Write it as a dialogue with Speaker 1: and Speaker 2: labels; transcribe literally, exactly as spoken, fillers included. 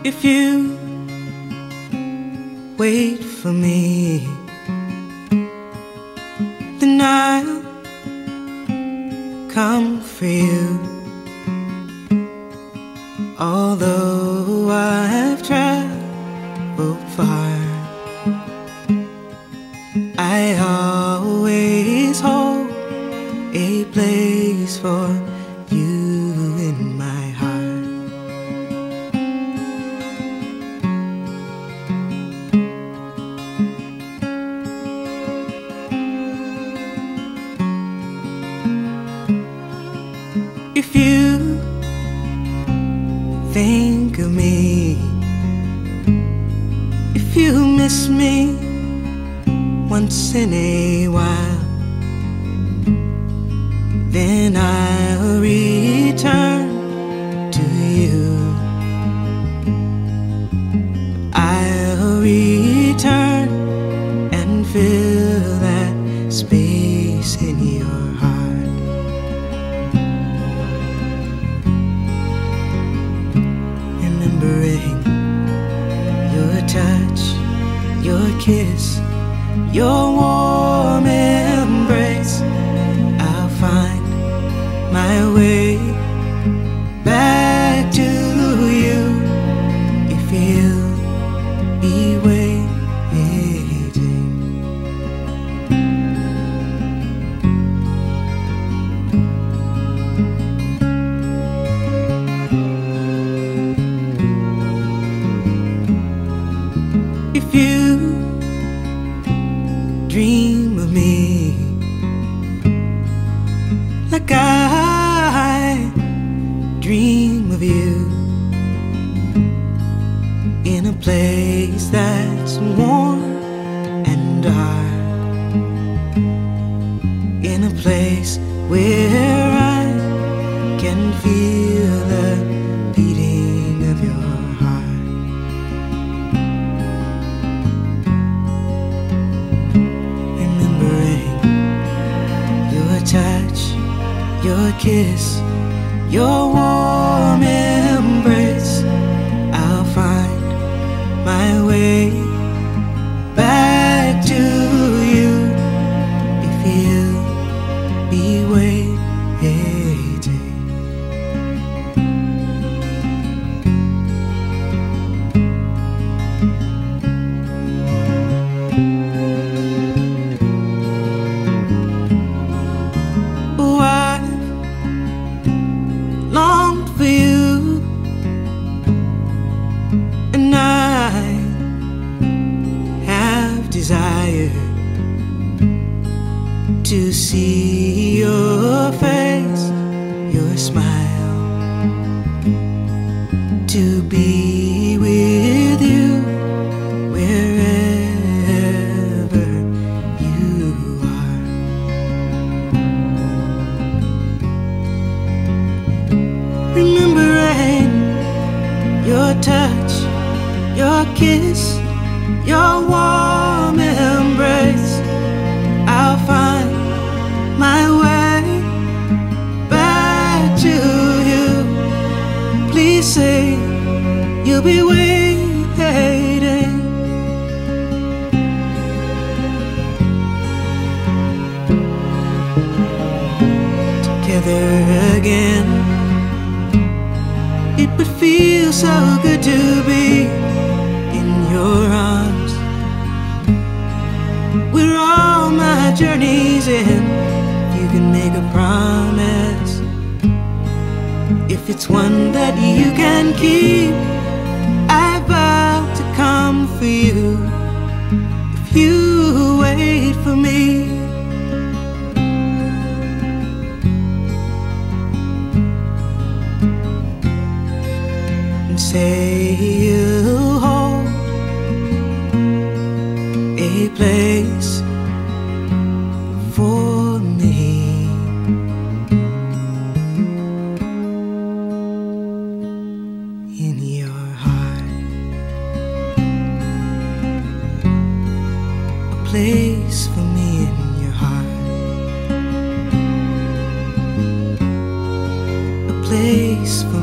Speaker 1: If you wait for me, then I'll come for you. Although I've traveled far, I always hold a place for you in my heart. If you think of me, if you miss me once in a while, then I'll return to you. I'll return and fill that space in your heart. Remembering your touch, your kiss, your warm embrace, I'll find my way back to you if you'll be waiting. If you dream of me like I dream of you, in a place that's warm and dark, in a place where I can feel the beating of your heart. Touch, your kiss, your warm embrace, I'll find my way back to you if you'll be waiting. For you, and I have desire to see your face, your smile, to be with you wherever you are. Remembering your touch, your kiss, your warm embrace, I'll find my way back to you. Please say you'll be waiting. Together again, it would feel so good to be in your arms, where all my journeys end. If you can make a promise, if it's one that you can keep, I vow to come for you if you wait for me. Say you'll hold a place for me in your heart, a place for me in your heart, a place for